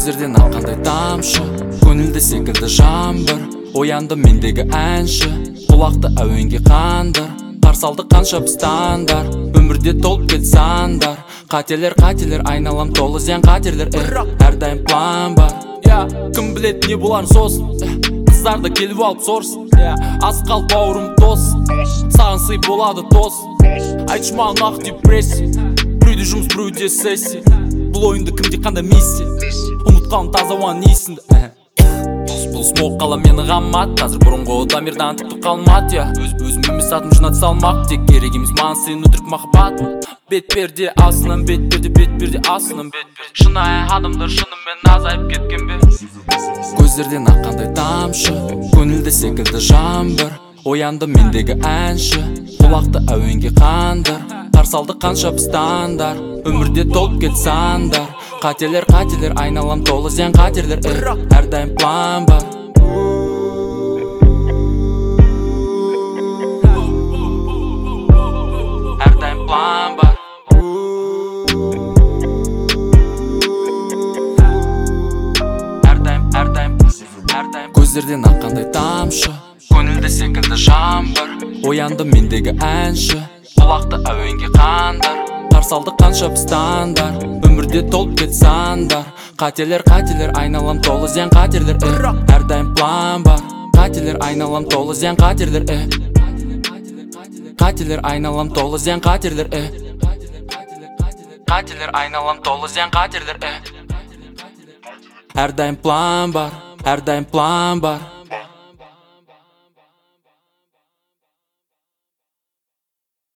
Көздерден аққандай тамшы, көңілді секілді жаңбыр. Оянды мендегі әнші, құлақты әуенге қандыр. Қарсы алды қанша біз таңдар, өмірде толып кет сандар. Қателер, айналам толы зиян қатерлер. Әрдайым план бар, кім білет не боларын сосын. Қыздарды келіп алып сорсын, аз қал бауырым тос. Саған сый болады тос. Айтшы маған ақ депрессия, біреуде жұмыс, біреуде сессия. Бұл ойынды кімде қандай миссия, ұмытқалым таза оған несінді. Бұл смоқ қала мені ғамат, қазір бұрынғы дамирдан тіпті қалмады. Өзім емес атым жинат салмақ, тек керек емес маған сен өтірік махаббат. Бет-перде асынан, бет-перде асынан. Шынайы адамдар шынымен азайып кеткен бе? Көздерден аққандай тамшы, көңілді секілді жаңбыр. Оянды мендегі әнші, құлақты әуенге қандыр. Қарсы алды қанша біз таңдар, өмірде толып кет сандар. Қателер, айналам толы зиян қатерлер. Әрдайым план бар. Әрдайым план бар. Әрдайым көздерден аққандай тамшы, көңілді секілді жаңбыр. Оянды мендегі әнші, құлақты әуенге қандыр. Қарсы алды қанша біз таңдар, өмірде толып кет сандар. Қателер, айналам толы зиян қатерлер. Әрдайым план бар. Қателер, айналам толы зиян қатерлер. Қателер, айналам толы зиян қатерлер. Қателер, айналам толы зиян қатерлер. Әрдайым план бар, әрдайым план бар.